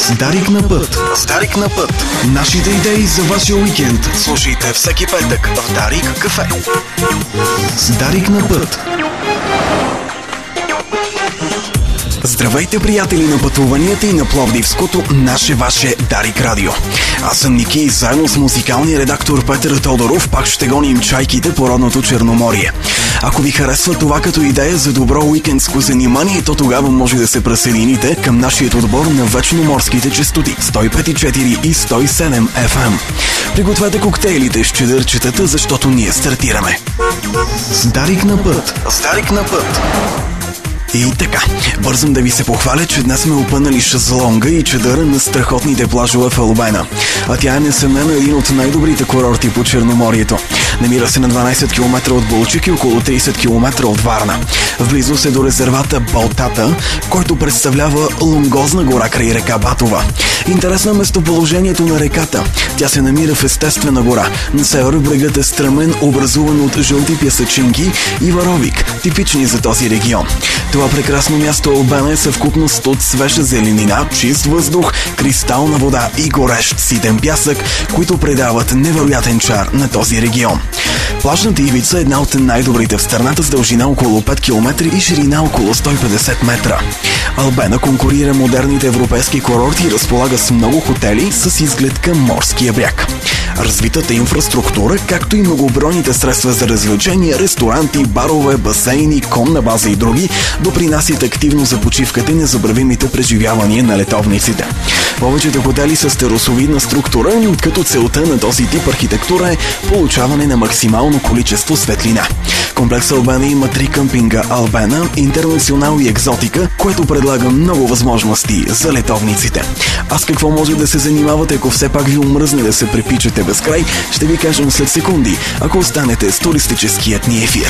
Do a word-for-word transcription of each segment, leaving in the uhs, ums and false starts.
С Дарик на път. С Дарик на път. Нашите идеи за вашия уикенд слушайте всеки петък в Дарик кафе. С Дарик на път. Здравейте, приятели на пътуванията и на Пловдивското наше ваше Дарик Радио. Аз съм Ники и заедно с музикалния редактор Петър Тодоров пак ще гоним чайките по родното Черноморие. Ако ви харесва това като идея за добро уикендско занимание, то тогава може да се присъедините към нашия отбор на вечноморските честоти сто и пет и четири и сто и седем еф ем. Пригответе коктейлите с чедърчетата, защото ние стартираме. С Дарик на път. С Дарик на път. И така, бързам да ви се похваля, че днес сме опънали шезлонга и чадъра на страхотните плажове в Албена. А тя е несъмнено един от най-добрите курорти по Черноморието. Намира се на дванайсет километра от Балчик и около трийсет километра от Варна. Вблизо се до резервата Балтата, който представлява лонгозна гора край река Батова. Интересно е местоположението на реката. Тя се намира в естествена гора. На север брегът е стръмен, образуван от жълти пясъчинки и варовик, типични за този регион. Това прекрасно място Албена е съвкупност от свежа зеленина, чист въздух, кристална вода и горещ ситен пясък, които предават невероятен чар на този регион. Плажната ивица е една от най-добрите в страната с дължина около пет километра и ширина около сто и петдесет метра. Албена конкурира модерните европейски курорти и разполага с много хотели с изглед към морския бряг. Развитата инфраструктура, както и многобройните средства за развлечения, ресторанти, барове, басейни, конна база и други, допринасят активно за почивката и незабравимите преживявания на летовниците. Повечето хотели са с терасовидна структура, като целта на този тип архитектура е получаване на максимално количество светлина. Комплекс Албена има три къмпинга Албена, Интернационал и Екзотика, което предлага много възможности за летовниците. А с какво може да се занимавате, ако все пак ви омръзне да се препичате безкрай, ще ви кажем след секунди, ако останете с туристическият ни ефир.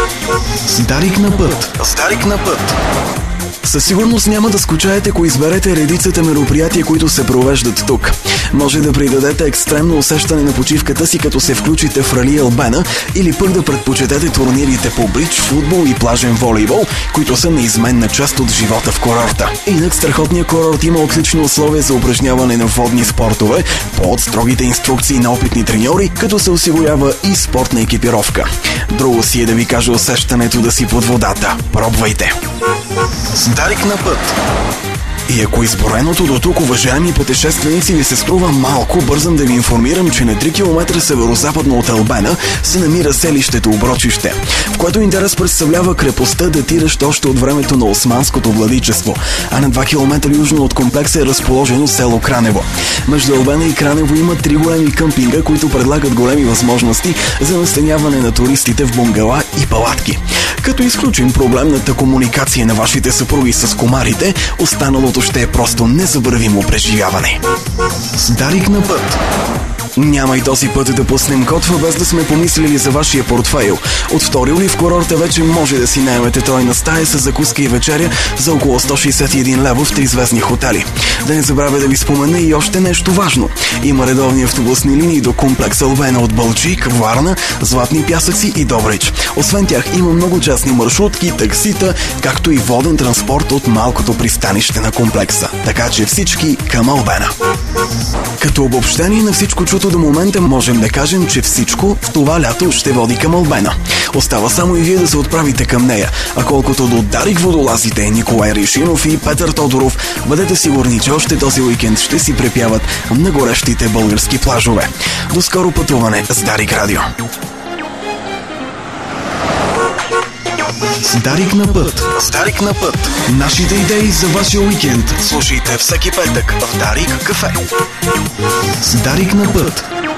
С Дарик на път. С Дарик на път. Със сигурност няма да скучаете, ако изберете редицата мероприятия, които се провеждат тук. Може да придадете екстремно усещане на почивката си, като се включите в Рали Албена, или пък да предпочетете турнирите по бридж, футбол и плажен волейбол, които са неизменна част от живота в курорта. Инак страхотният курорт има отлични условия за упражняване на водни спортове, под строгите инструкции на опитни треньори, като се осигурява и спортна екипировка. Друго си е да ви кажа усещането да си под водата. Пробвайте! С Дарик на път. И ако избореното до тук, уважаеми пътешественици, ви се струва малко, бързам да ви информирам, че на три километра северозападно от Албена се намира селището Оброчище, в което интерес представлява крепостта, датираща още от времето на османското владичество, а на два километра южно от комплекса е разположено село Кранево. Между Албена и Кранево има три големи къмпинга, които предлагат големи възможности за настаняване на туристите в бунгала и палатки. Като изключим проблемната комуникация на вашите съпруги с комарите, останалото ще е просто незабравимо преживяване. С Дарик на път. Няма и този път да пуснем котва, без да сме помислили за вашия портфейл. От втори юли в курорта вече може да си наемете тройна стая с закуска и вечеря за около сто шейсет и един лева в тризвездни хотели. Да не забравя да ви спомена и още нещо важно. Има редовни автобусни линии до комплекс Албена от Балчик, Варна, Златни пясъци и Добрич. Освен тях има много частни маршрутки, таксита, както и воден транспорт от малкото пристанище на комплекса. Така че всички към Албена. Като обобщение на всичко чуто до момента можем да кажем, че всичко в това лято ще води към Албена. Остава само и вие да се отправите към нея. А колкото до Дарик водолазите, Николай Решинов и Петър Тодоров, бъдете сигурни, че още този уикенд ще си препяват на горещите български плажове. До скоро пътуване с Дарик Радио. С Дарик на път. С Дарик на път. Нашите идеи за вашия уикенд слушайте всеки петък в Дарик кафе. С Дарик на път.